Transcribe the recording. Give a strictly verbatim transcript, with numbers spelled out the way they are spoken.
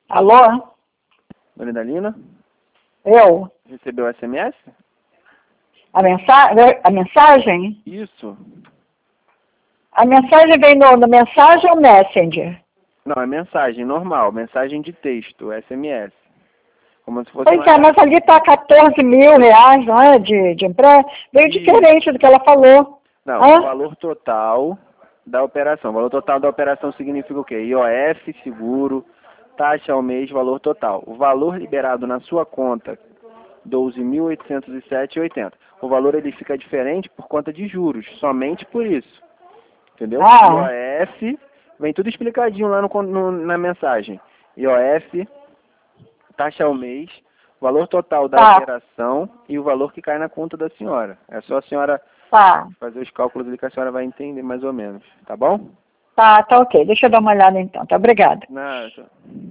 Alô? Dona Idalina? Eu? Recebeu o S M S? A, mensa a mensagem? Isso. A mensagem vem no, no mensagem ou Messenger? Não, é mensagem normal, mensagem de texto, S M S. Como se fosse Pois uma... é, mas ali está quatorze mil reais, não é? De, de empréstimo. Veio Isso. diferente do que ela falou. Não, Hã? o valor total da operação. O valor total da operação significa o quê? I O F, seguro, taxa ao mês, valor total. O valor liberado na sua conta, doze mil oitocentos e sete reais e oitenta centavos. O valor ele fica diferente por conta de juros, somente por isso. Entendeu? Ah. I O F, vem tudo explicadinho lá no, no, na mensagem. I O F, taxa ao mês, valor total da Tá. operação e o valor que cai na conta da senhora. É só a senhora Tá. fazer os cálculos ali que a senhora vai entender mais ou menos. Tá bom? Tá, tá ok. Deixa eu dar uma olhada então. Tá, obrigada. Nada.